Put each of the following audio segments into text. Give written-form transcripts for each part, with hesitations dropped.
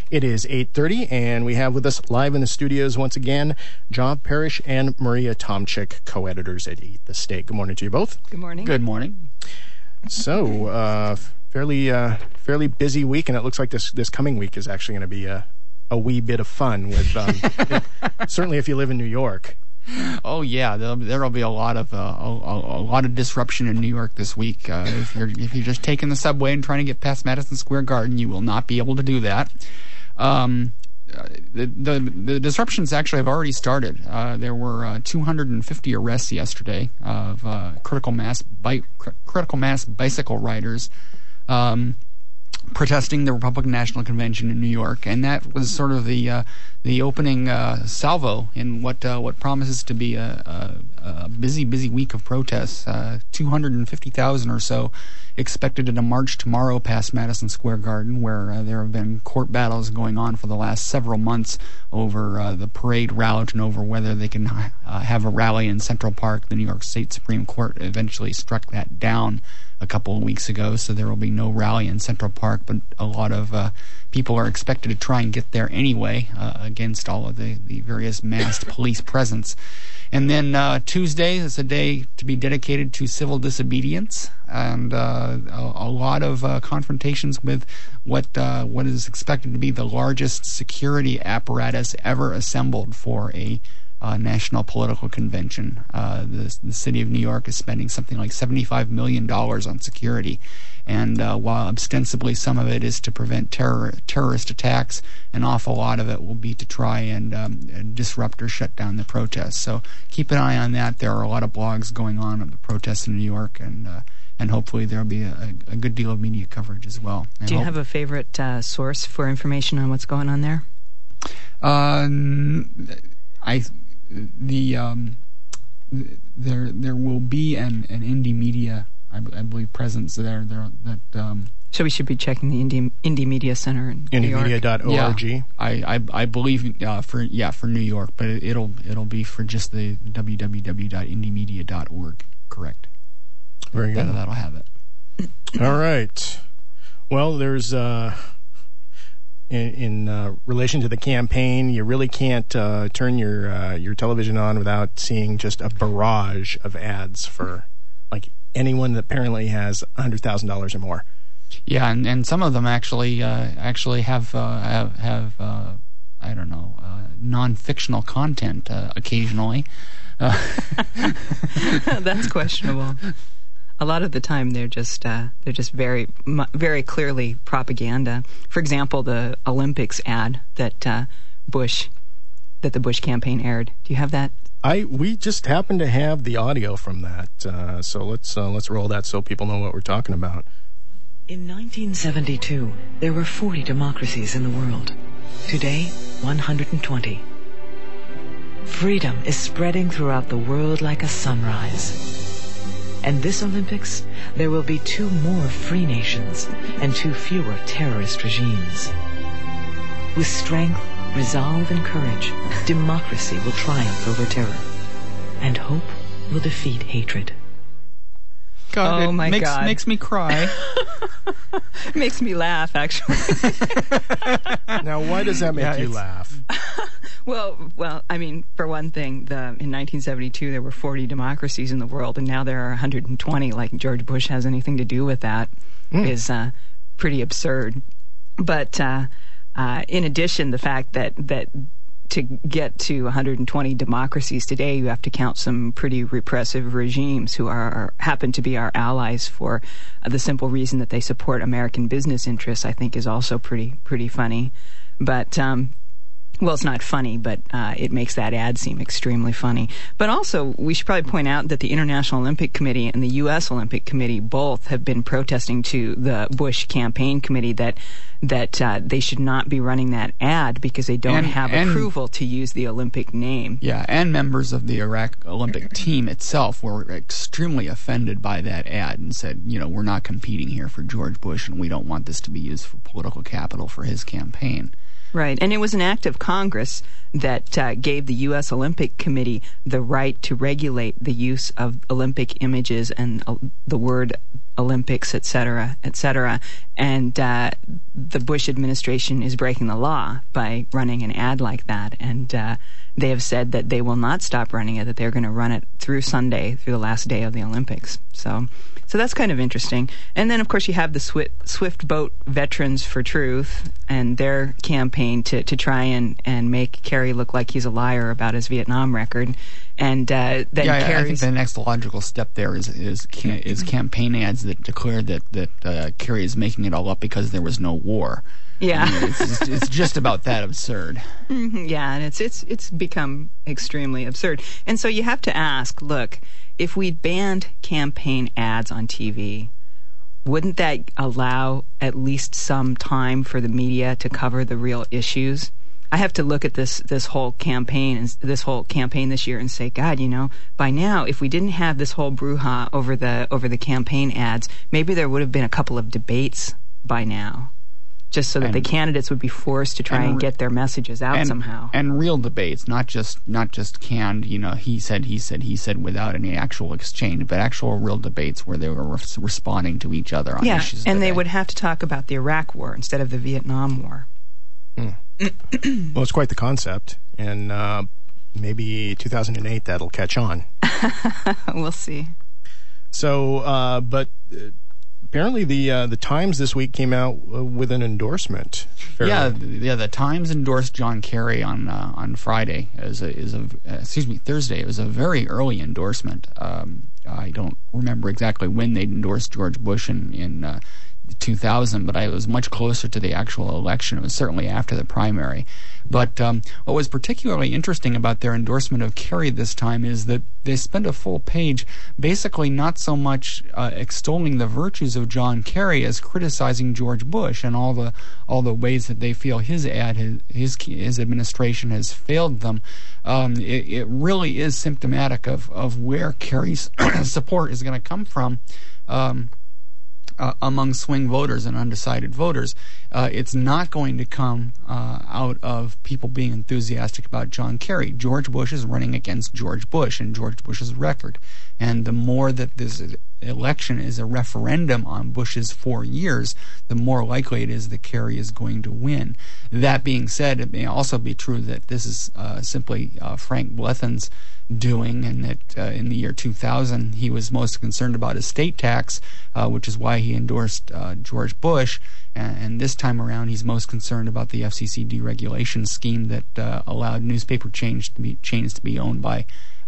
It is 8:30, and we have with us live in the studios once again, John Parrish and Maria Tomczyk, co-editors at Eat the Steak. Good morning to you both. Good morning. Good morning. So, fairly busy week, and it looks like this coming week is actually going to be a wee bit of fun with certainly if you live in New York. Oh yeah, there'll be a lot of disruption in New York this week. If you're just taking the subway and trying to get past Madison Square Garden, you will not be able to do that. The disruptions actually have already started. There were 250 arrests yesterday of critical mass bicycle riders protesting the Republican National Convention in New York, and that was sort of the opening salvo in what promises to be a busy week of protests. 250,000 or so expected in a march tomorrow past Madison Square Garden, where there have been court battles going on for the last several months over the parade route and over whether they can have a rally in Central Park. The New York State Supreme Court eventually struck that down a couple of weeks ago, so there will be no rally in Central Park, but a lot of people are expected to try and get there anyway against all of the various masked police presence. And then Tuesday is a day to be dedicated to civil disobedience, and a lot of confrontations with what is expected to be the largest security apparatus ever assembled for a national political convention. The city of New York is spending something like $75 million on security, and while ostensibly some of it is to prevent terrorist attacks, an awful lot of it will be to try and disrupt or shut down the protests. So keep an eye on that. There are a lot of blogs going on of the protests in New York, and hopefully there will be a good deal of media coverage as well. Do you have a favorite source for information on what's going on there? There will be an indie media, I believe, presence there. So we should be checking the Indie Media Center in New York. Indiemedia.org. Yeah, I believe for New York, but it'll be for just the www.indiemedia.org. Correct. Very good. That'll have it. All right. Well, there's in relation to the campaign, you really can't turn your television on without seeing just a barrage of ads for like anyone that apparently has $100,000 or more. Yeah, and some of them actually have I don't know, non-fictional content occasionally. That's questionable. A lot of the time, they're just very clearly propaganda. For example, the Olympics ad that the Bush campaign aired. Do you have that? We just happen to have the audio from that, so let's roll that so people know what we're talking about. In 1972, there were 40 democracies in the world. Today, 120. Freedom is spreading throughout the world like a sunrise. And this Olympics, there will be 2 more free nations and 2 fewer terrorist regimes. With strength, resolve, and courage, democracy will triumph over terror, and hope will defeat hatred. God, oh my God. Makes me cry. Makes me laugh, actually. Now, why does that make you laugh? Well, I mean, for one thing, in 1972 there were 40 democracies in the world, and now there are 120. Like George Bush has anything to do with that is pretty absurd. But in addition, the fact that to get to 120 democracies today, you have to count some pretty repressive regimes who happen to be our allies for the simple reason that they support American business interests, I think is also pretty funny. But well, it's not funny, but it makes that ad seem extremely funny. But also, we should probably point out that the International Olympic Committee and the U.S. Olympic Committee both have been protesting to the Bush campaign committee that they should not be running that ad because they don't have approval to use the Olympic name. Yeah, and members of the Iraq Olympic team itself were extremely offended by that ad and said, we're not competing here for George Bush and we don't want this to be used for political capital for his campaign. Right. And it was an act of Congress that gave the U.S. Olympic Committee the right to regulate the use of Olympic images and the word Olympics, et cetera, et cetera. And the Bush administration is breaking the law by running an ad like that. And they have said that they will not stop running it, that they're going to run it through Sunday, through the last day of the Olympics. So that's kind of interesting. And then, of course, you have the Swift Boat Veterans for Truth and their campaign to try and make Kerry look like he's a liar about his Vietnam record. And then I think the next logical step there is campaign ads that declare that Kerry is making it all up because there was no war. Yeah, I mean, it's just about that absurd. Mm-hmm, yeah, and it's become extremely absurd. And so you have to ask, look, if we banned campaign ads on TV, wouldn't that allow at least some time for the media to cover the real issues? I have to look at this whole campaign this year and say, God, by now, if we didn't have this whole brouhaha over the campaign ads, maybe there would have been a couple of debates by now, just so that the candidates would be forced to try and get their messages out somehow. And real debates, not just canned, he said without any actual exchange, but actual real debates where they were responding to each other on issues. And they would have to talk about the Iraq War instead of the Vietnam War. Well, it's quite the concept, and maybe 2008 that'll catch on. We'll see. So, but apparently the Times this week came out with an endorsement. The Times endorsed John Kerry on Friday Thursday. It was a very early endorsement. I don't remember exactly when they endorsed George Bush in 2000, but it was much closer to the actual election. It was certainly after the primary. But what was particularly interesting about their endorsement of Kerry this time is that they spent a full page basically not so much extolling the virtues of John Kerry as criticizing George Bush and all the ways that they feel his administration has failed them. It really is symptomatic of where Kerry's support is going to come from. Among swing voters and undecided voters. It's not going to come out of people being enthusiastic about John Kerry. George Bush is running against George Bush and George Bush's record. And the more that this election is a referendum on Bush's 4 years, the more likely it is that Kerry is going to win. That being said, it may also be true that this is simply Frank Blethen's doing, and that in the year 2000 he was most concerned about estate tax, which is why he endorsed George Bush, and this time around he's most concerned about the FCC deregulation scheme that allowed newspaper chains to be owned by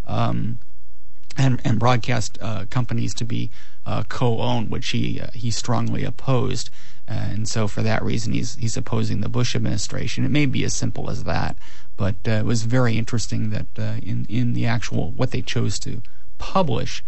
and broadcast companies to be co-owned, which he strongly opposed. And so for that reason he's opposing the Bush administration. It may be as simple as that, but it was very interesting that in the actual what they chose to publish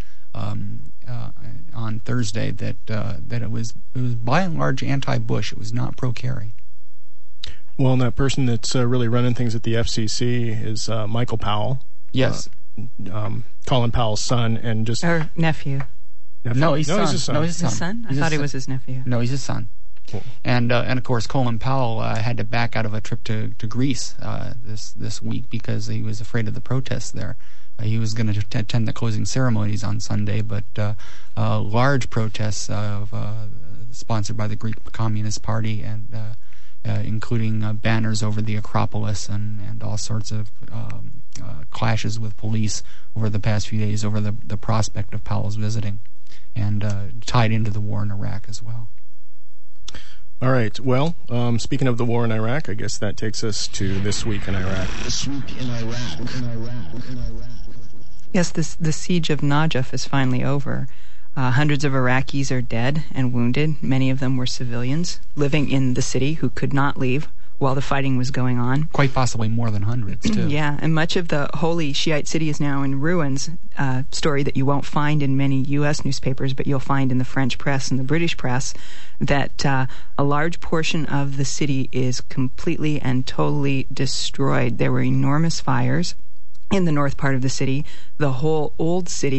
on Thursday that it was by and large anti-Bush. It was not pro-Kerry. Well, and that person that's really running things at the FCC is Michael Powell. Yes. Colin Powell's son, and just or nephew. No, he's his son. No, he's his son. I thought he was his nephew. No, he's his son. Cool. And of course, Colin Powell had to back out of a trip to Greece this week because he was afraid of the protests there. He was going to attend the closing ceremonies on Sunday, but large protests sponsored by the Greek Communist Party and including banners over the Acropolis and all sorts of clashes with police over the past few days over the prospect of Powell's visiting, and tied into the war in Iraq as well. All right. Well, speaking of the war in Iraq, I guess that takes us to This Week in Iraq. This Week in Iraq. Yes, the siege of Najaf is finally over. Hundreds of Iraqis are dead and wounded. Many of them were civilians living in the city who could not leave while the fighting was going on. Quite possibly more than hundreds, too. Yeah, and much of the holy Shiite city is now in ruins, story that you won't find in many U.S. newspapers, but you'll find in the French press and the British press, that a large portion of the city is completely and totally destroyed. There were enormous fires in the north part of the city. The whole old city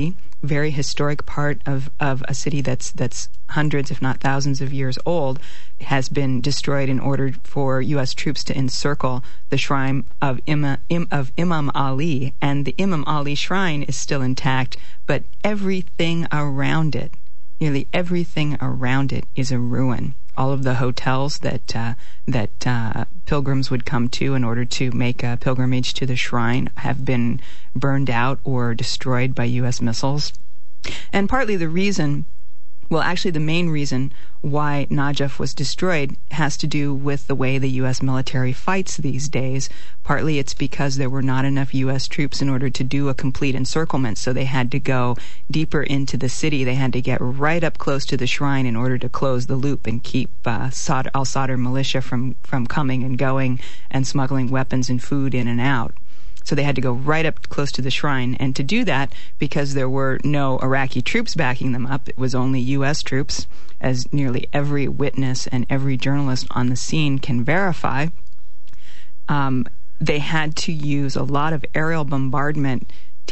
very historic part of a city that's hundreds, if not thousands of years old, has been destroyed in order for U.S. troops to encircle the shrine of Imam Ali. And the Imam Ali shrine is still intact, but everything around it, nearly everything around it, is a ruin. All of the hotels that pilgrims would come to in order to make a pilgrimage to the shrine have been burned out or destroyed by U.S. missiles. And partly the reason, well, actually the main reason why Najaf was destroyed has to do with the way the U.S. military fights these days. Partly it's because there were not enough U.S. troops in order to do a complete encirclement, so they had to go deeper into the city. They had to get right up close to the shrine in order to close the loop and keep al-Sadr militia from coming and going and smuggling weapons and food in and out. So they had to go right up close to the shrine. And to do that, because there were no Iraqi troops backing them up, it was only U.S. troops, as nearly every witness and every journalist on the scene can verify. They had to use a lot of aerial bombardment,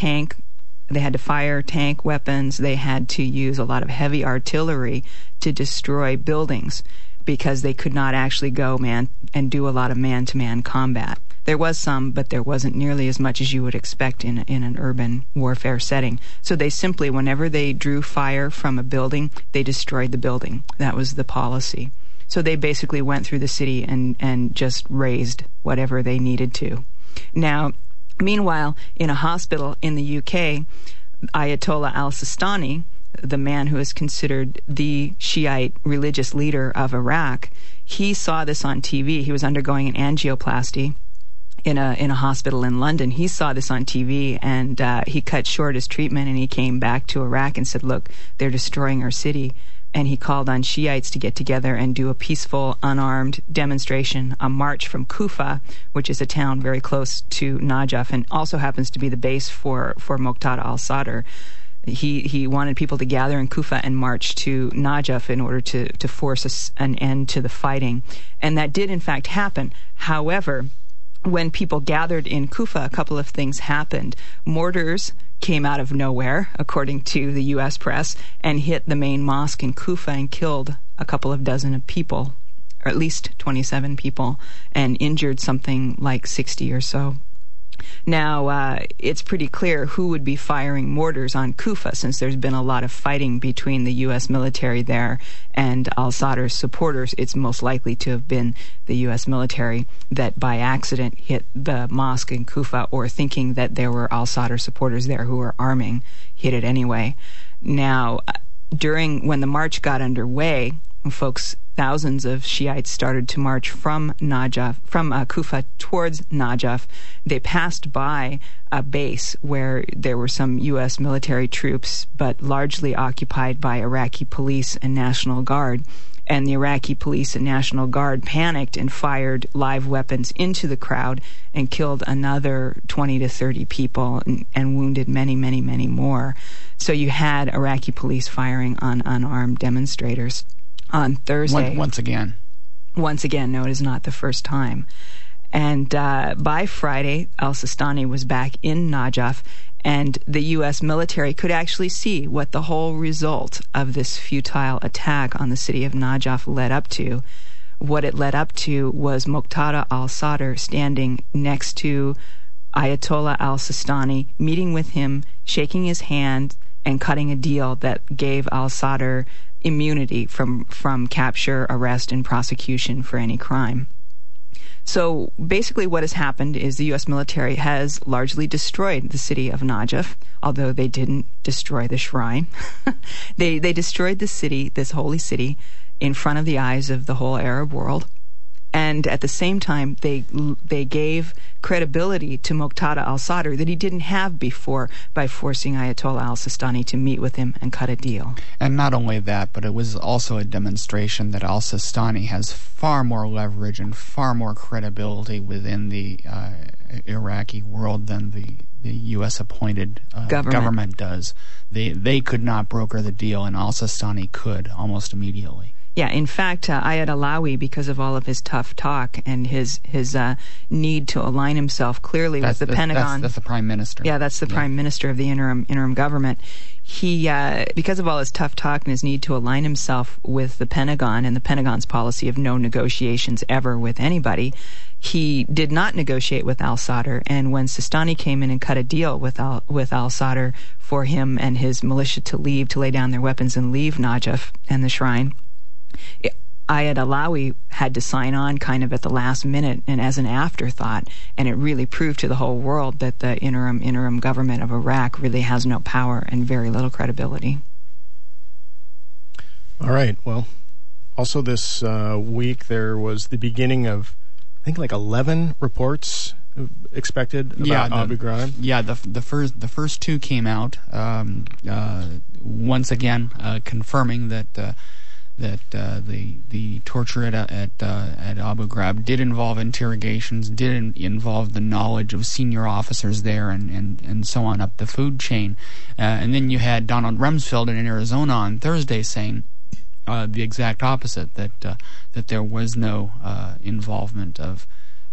they had to fire tank weapons, they had to use a lot of heavy artillery to destroy buildings, because they could not actually go and do a lot of man-to-man combat. There was some, but there wasn't nearly as much as you would expect in an urban warfare setting. So they simply, whenever they drew fire from a building, they destroyed the building. That was the policy. So they basically went through the city and just razed whatever they needed to. Now, meanwhile, in a hospital in the UK, Ayatollah al-Sistani, the man who is considered the Shiite religious leader of Iraq, he saw this on TV. He was undergoing an angioplasty in a hospital in London. He saw this on TV, and he cut short his treatment, and he came back to Iraq and said, look, they're destroying our city. And he called on Shiites to get together and do a peaceful, unarmed demonstration, a march from Kufa, which is a town very close to Najaf and also happens to be the base for Muqtada al-Sadr. He wanted people to gather in Kufa and march to Najaf in order to force an end to the fighting. And that did, in fact, happen. However, when people gathered in Kufa, a couple of things happened. Mortars came out of nowhere, according to the U.S. press, and hit the main mosque in Kufa and killed a couple of dozen of people, or at least 27 people, and injured something like 60 or so. Now, it's pretty clear who would be firing mortars on Kufa, since there's been a lot of fighting between the U.S. military there and al-Sadr's supporters. It's most likely to have been the U.S. military that by accident hit the mosque in Kufa, or thinking that there were al-Sadr supporters there who were arming, hit it anyway. Now, when the march got underway, thousands of Shiites started to march from Kufa towards Najaf. They passed by a base where there were some U.S. military troops, but largely occupied by Iraqi police and National Guard. And the Iraqi police and National Guard panicked and fired live weapons into the crowd and killed another 20 to 30 people and wounded many, many, many more. So you had Iraqi police firing on unarmed demonstrators. On Thursday. Once again, no, it is not the first time. And by Friday, al-Sistani was back in Najaf, and the U.S. military could actually see what the whole result of this futile attack on the city of Najaf led up to. What it led up to was Muqtada al-Sadr standing next to Ayatollah al-Sistani, meeting with him, shaking his hand, and cutting a deal that gave al-Sadr immunity from capture, arrest, and prosecution for any crime. So basically what has happened is the U.S. military has largely destroyed the city of Najaf, although they didn't destroy the shrine. They destroyed the city, this holy city, in front of the eyes of the whole Arab world. And at the same time, they gave credibility to Muqtada al-Sadr that he didn't have before by forcing Ayatollah al-Sistani to meet with him and cut a deal. And not only that, but it was also a demonstration that al-Sistani has far more leverage and far more credibility within the Iraqi world than the U.S.-appointed government does. They could not broker the deal, and al-Sistani could almost immediately. Yeah, in fact, Ayad Alawi, because of all of his tough talk and his need to align himself clearly with the Pentagon. That's the Prime Minister. Yeah, that's the Prime Minister of the interim government. He, because of all his tough talk and his need to align himself with the Pentagon and the Pentagon's policy of no negotiations ever with anybody, he did not negotiate with al-Sadr. And when Sistani came in and cut a deal with al-Sadr for him and his militia to lay down their weapons and leave Najaf and the shrine, Ayad Alawi had to sign on kind of at the last minute and as an afterthought, and it really proved to the whole world that the interim government of Iraq really has no power and very little credibility. All right. Well, also this week there was the beginning of, I think, like 11 reports expected about Abu Ghraib. Yeah, the first two came out once again confirming that the torture at Abu Ghraib did involve interrogations, did involve the knowledge of senior officers there, and so on up the food chain. And then you had Donald Rumsfeld in Arizona on Thursday saying the exact opposite, that there was no involvement of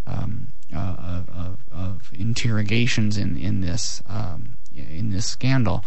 interrogations in this scandal.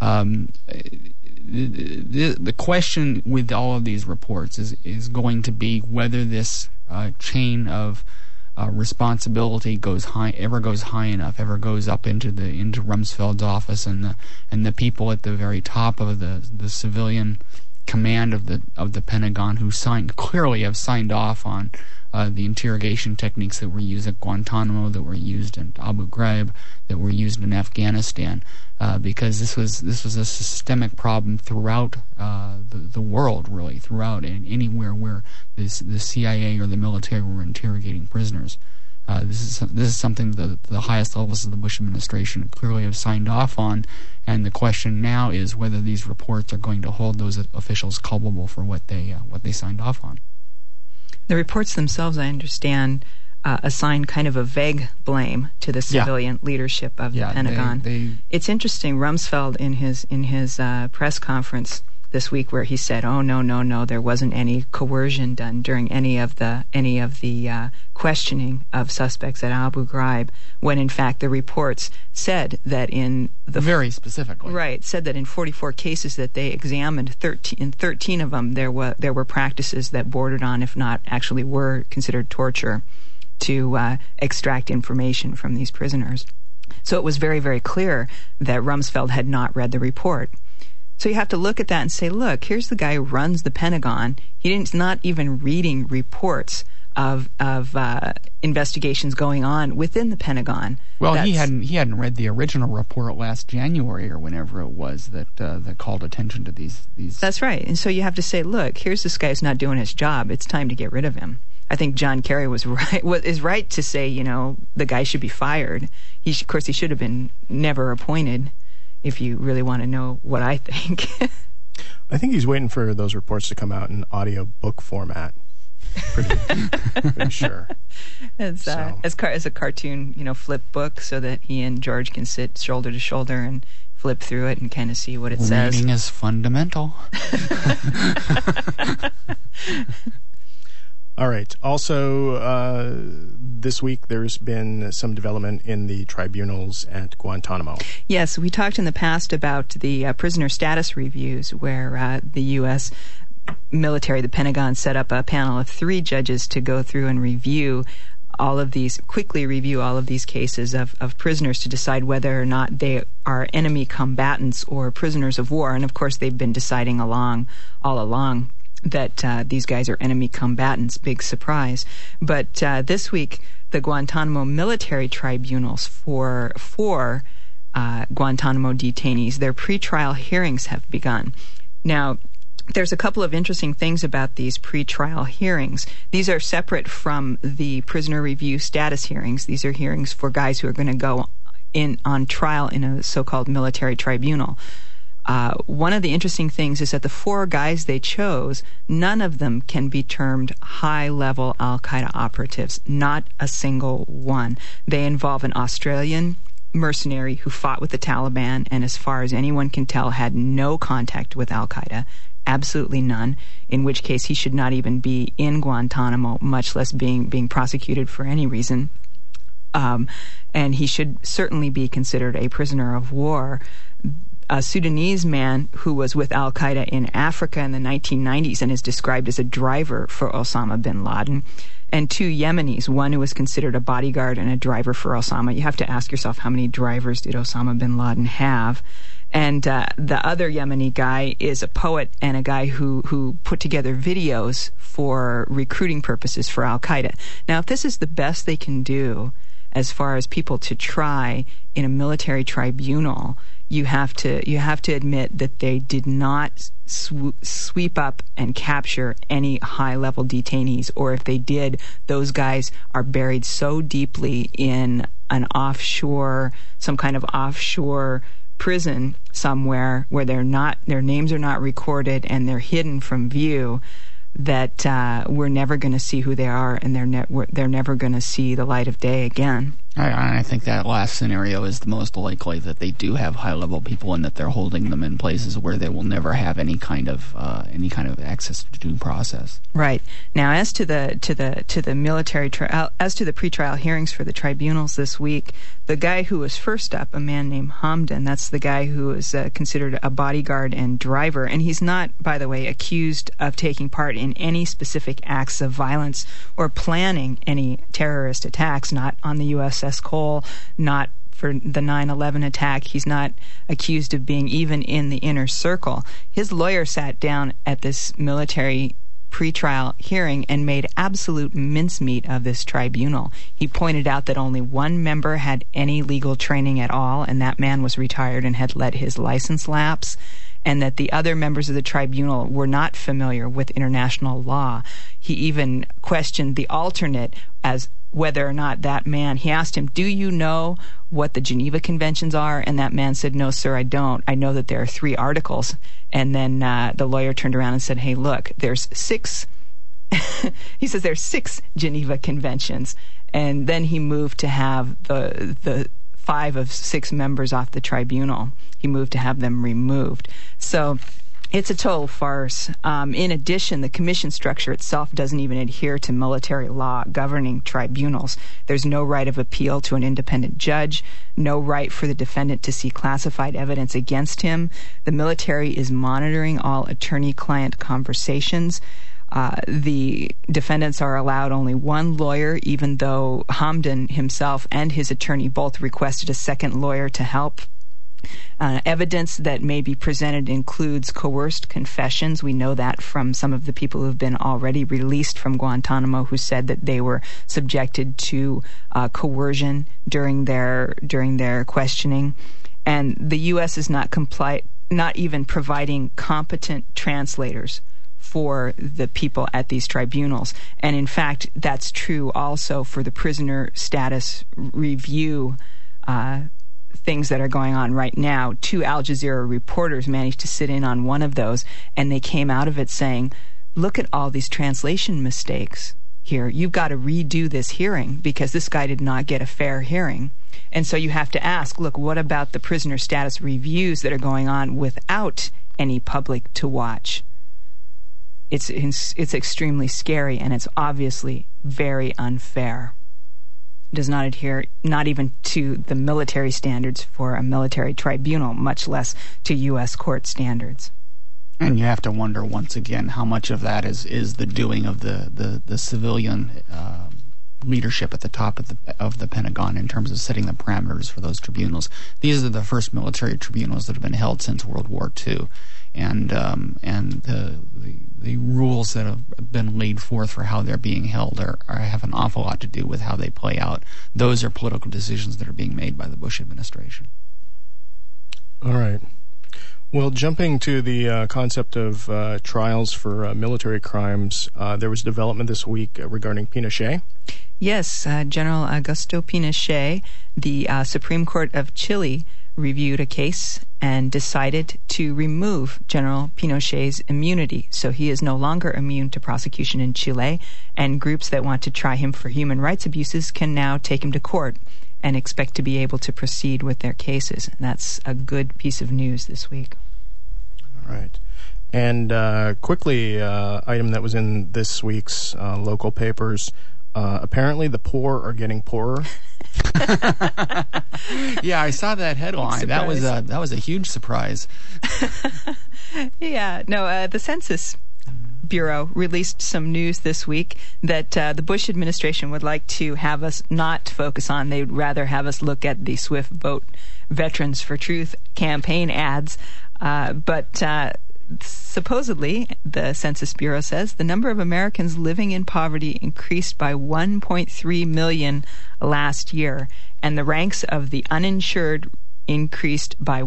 The question with all of these reports is going to be whether this chain of responsibility ever goes high enough, ever goes up into Rumsfeld's office and the people at the very top of the civilian command of the Pentagon who clearly have signed off on the interrogation techniques that were used at Guantanamo, that were used at Abu Ghraib, that were used in Afghanistan, because this was a systemic problem throughout the world, really, throughout anywhere where the CIA or the military were interrogating prisoners. This is something that the highest levels of the Bush administration clearly have signed off on, and the question now is whether these reports are going to hold those officials culpable for what they signed off on. The reports themselves, I understand, assign kind of a vague blame to the civilian leadership of the Pentagon. It's interesting. Rumsfeld in his press conference this week, where he said, "Oh no, there wasn't any coercion done during any of the questioning of suspects at Abu Ghraib," when in fact the reports said that very specifically said that in 44 cases that they examined, 13 of them there were practices that bordered on, if not actually were considered torture, to extract information from these prisoners. So it was very, very clear that Rumsfeld had not read the report. So you have to look at that and say, look, here's the guy who runs the Pentagon. He's not even reading reports of investigations going on within the Pentagon. Well, he hadn't read the original report last January or whenever it was that called attention to these. That's right. And so you have to say, look, here's this guy who's not doing his job. It's time to get rid of him. I think John Kerry is right to say, the guy should be fired. Of course, he should have been never appointed, if you really want to know what I think. I think he's waiting for those reports to come out in audio book format. Pretty sure. As a cartoon, flip book, so that he and George can sit shoulder to shoulder and flip through it and kind of see what it says. Reading is fundamental. All right. Also, this week there's been some development in the tribunals at Guantanamo. Yes, we talked in the past about the prisoner status reviews, where the U.S. military, the Pentagon, set up a panel of 3 judges to go through and quickly review all of these cases of prisoners to decide whether or not they are enemy combatants or prisoners of war. And of course, they've been deciding all along that these guys are enemy combatants. Big surprise. But this week, the Guantanamo military tribunals for Guantanamo detainees, their pretrial hearings have begun. Now, there's a couple of interesting things about these pretrial hearings. These are separate from the prisoner review status hearings. These are hearings for guys who are going to go on trial in a so-called military tribunal. One of the interesting things is that the 4 guys they chose, none of them can be termed high-level al-Qaeda operatives. Not a single one. They involve an Australian mercenary who fought with the Taliban and, as far as anyone can tell, had no contact with al-Qaeda. absolutely none, in which case he should not even be in Guantanamo, much less being prosecuted for any reason. And he should certainly be considered a prisoner of war. A Sudanese man who was with al-Qaeda in Africa in the 1990s and is described as a driver for Osama bin Laden, and 2 Yemenis, one who was considered a bodyguard and a driver for Osama. You have to ask yourself, how many drivers did Osama bin Laden have? And the other Yemeni guy is a poet and a guy who put together videos for recruiting purposes for al-Qaeda. Now, if this is the best they can do as far as people to try in a military tribunal, you have to admit that they did not sweep up and capture any high-level detainees, or if they did, those guys are buried so deeply in an offshore, some kind of offshore prison somewhere where their names are not recorded and they're hidden from view, that we're never going to see who they are, and they're never going to see the light of day again. I think that last scenario is the most likely, that they do have high-level people and that they're holding them in places where they will never have any kind of access to due process. Right. Now, as to the military trial, as to the pretrial hearings for the tribunals this week, the guy who was first up, a man named Hamdan, that's the guy who was considered a bodyguard and driver, and he's not, by the way, accused of taking part in any specific acts of violence or planning any terrorist attacks, not on the USS Cole, not for the 9/11 attack. He's not accused of being even in the inner circle. His lawyer sat down at this military pretrial hearing and made absolute mincemeat of this tribunal. He pointed out that only one member had any legal training at all, and that man was retired and had let his license lapse, and that the other members of the tribunal were not familiar with international law. He even questioned the alternate as whether or not that man, he asked him, "Do you know what the Geneva Conventions are?" And that man said, "No, sir, I don't. I know that there are 3 articles." And then the lawyer turned around and said, "Hey, look, there's 6." He says there's 6 Geneva Conventions. And then he moved to have the 5 of 6 members off the tribunal. He moved to have them removed. So it's a total farce. In addition, the commission structure itself doesn't even adhere to military law governing tribunals. There's no right of appeal to an independent judge, no right for the defendant to see classified evidence against him. The military is monitoring all attorney-client conversations. The defendants are allowed only one lawyer, even though Hamdan himself and his attorney both requested a second lawyer to help. Evidence that may be presented includes coerced confessions. We know that from some of the people who have been already released from Guantanamo, who said that they were subjected to coercion during their questioning. And the U.S. is not even providing competent translators for the people at these tribunals. And in fact, that's true also for the prisoner status review things that are going on right now. 2 Al Jazeera reporters managed to sit in on one of those, and they came out of it saying, "Look at all these translation mistakes here. You've got to redo this hearing because this guy did not get a fair hearing." And so you have to ask, look, what about the prisoner status reviews that are going on without any public to watch? It's extremely scary, and it's obviously very unfair. Does not adhere not even to the military standards for a military tribunal, much less to U.S. court standards. And you have to wonder once again how much of that is the doing of the civilian leadership at the top of the Pentagon in terms of setting the parameters for those tribunals. These are the first military tribunals that have been held since World War II, and the rules that have been laid forth for how they're being held have an awful lot to do with how they play out. Those are political decisions that are being made by the Bush administration. All right. Well, jumping to the concept of trials for military crimes, there was development this week regarding Pinochet. Yes, General Augusto Pinochet, the Supreme Court of Chile reviewed a case and decided to remove General Pinochet's immunity. So he is no longer immune to prosecution in Chile, and groups that want to try him for human rights abuses can now take him to court and expect to be able to proceed with their cases. And that's a good piece of news this week. All right. And quickly, item that was in this week's local papers. Apparently, the poor are getting poorer. Yeah, I saw that headline. That was a huge surprise. Yeah, no, the Census Bureau released some news this week that the Bush administration would like to have us not focus on. They'd rather have us look at the Swift Vote Veterans for Truth campaign ads. But supposedly, the Census Bureau says, the number of Americans living in poverty increased by 1.3 million last year, and the ranks of the uninsured increased by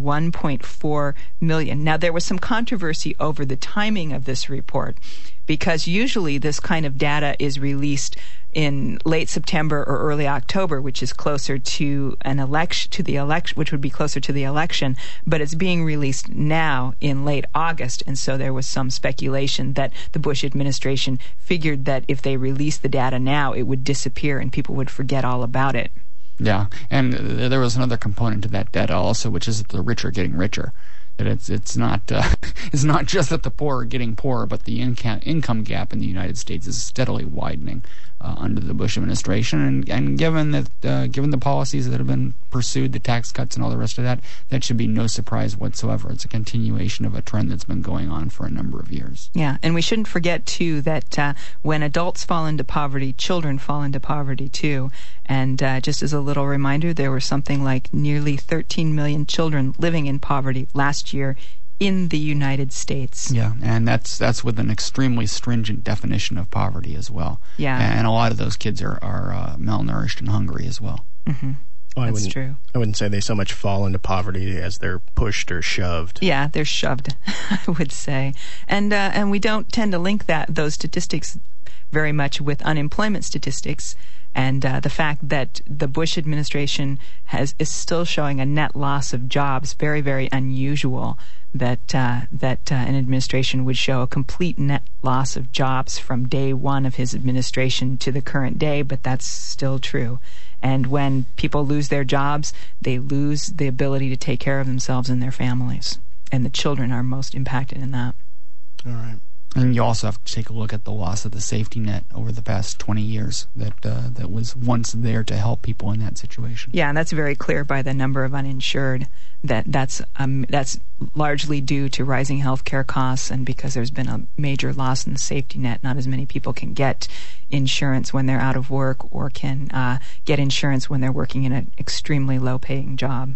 1.4 million. Now, there was some controversy over the timing of this report, because usually this kind of data is released in late September or early October, which is closer to an election, which would be closer to the election, but it's being released now in late August, and so there was some speculation that the Bush administration figured that if they released the data now, it would disappear and people would forget all about it. Yeah, and there was another component to that data also, which is that the rich are getting richer. That it's not just that the poor are getting poorer, but the income gap in the United States is steadily widening under the Bush administration. And given the policies that have been pursued, the tax cuts and all the rest of that, that should be no surprise whatsoever. It's a continuation of a trend that's been going on for a number of years. Yeah, and we shouldn't forget too that when adults fall into poverty, children fall into poverty too. And just as a little reminder, there were something like nearly 13 million children living in poverty last year in the United States. Yeah, and that's with an extremely stringent definition of poverty as well. Yeah. And a lot of those kids are malnourished and hungry as well. Mm-hmm. Well, That's true. I wouldn't say they so much fall into poverty as they're pushed or shoved. Yeah, they're shoved, I would say. And we don't tend to link those statistics very much with unemployment statistics. And the fact that the Bush administration is still showing a net loss of jobs, very, very unusual that an administration would show a complete net loss of jobs from day one of his administration to the current day, but that's still true. And when people lose their jobs, they lose the ability to take care of themselves and their families. And the children are most impacted in that. All right. And you also have to take a look at the loss of the safety net over the past 20 years that was once there to help people in that situation. Yeah, and that's very clear by the number of uninsured. That's largely due to rising health care costs, and because there's been a major loss in the safety net. Not as many people can get insurance when they're out of work or can get insurance when they're working in an extremely low-paying job.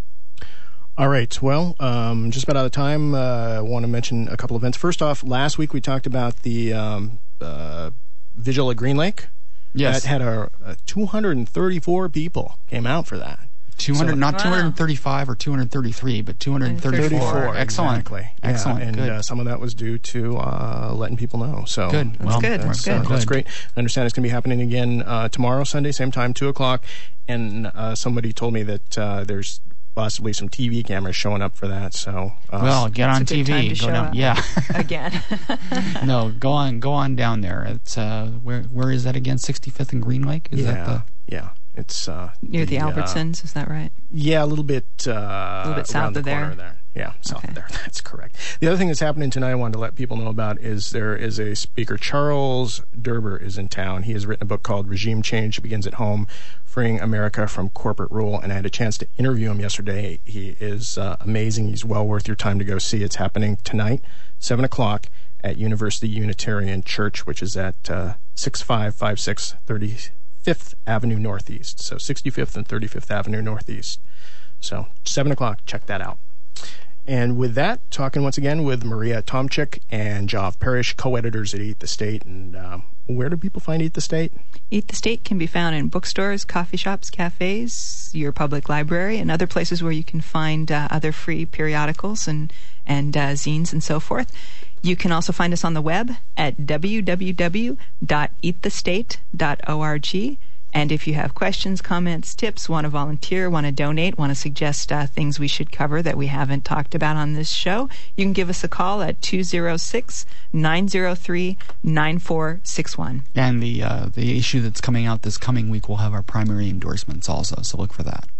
All right. Well, just about out of time. I want to mention a couple events. First off, last week we talked about the vigil at Green Lake. Yes. That had 234 people came out for that. 235 or 233, but 234. Excellent. Exactly. Excellent. Yeah, and good. Some of that was due to letting people know. So Good. That's Well, good. That's good. That's great. I understand it's going to be happening again tomorrow, Sunday, same time, 2:00. And somebody told me that there's possibly some TV cameras showing up for that. So Well, get on It's a good time TV. to Go show down. up. Yeah. Again. No, go on down there. It's where is that again? 65th and Green Lake? Is that the yeah. It's Near the Albertsons, is that right? Yeah, a little bit south around the of corner there? Yeah, south Okay. of there. That's correct. The other thing that's happening tonight I wanted to let people know about is there is a speaker. Charles Derber is in town. He has written a book called Regime Change Begins at Home, Freeing America from Corporate Rule, and I had a chance to interview him yesterday. He is amazing. He's well worth your time to go see. It's happening tonight, 7:00 at University Unitarian Church, which is at 6556 35th Avenue Northeast. So 65th and 35th Avenue Northeast. So 7:00, check that out. And with that, talking once again with Maria Tomczyk and Jav Parrish, co-editors at Eat the State. And where do people find Eat the State? Eat the State can be found in bookstores, coffee shops, cafes, your public library, and other places where you can find other free periodicals and zines and so forth. You can also find us on the web at www.eatthestate.org. And if you have questions, comments, tips, want to volunteer, want to donate, want to suggest things we should cover that we haven't talked about on this show, you can give us a call at 206-903-9461. And the issue that's coming out this coming week will have our primary endorsements also, so look for that.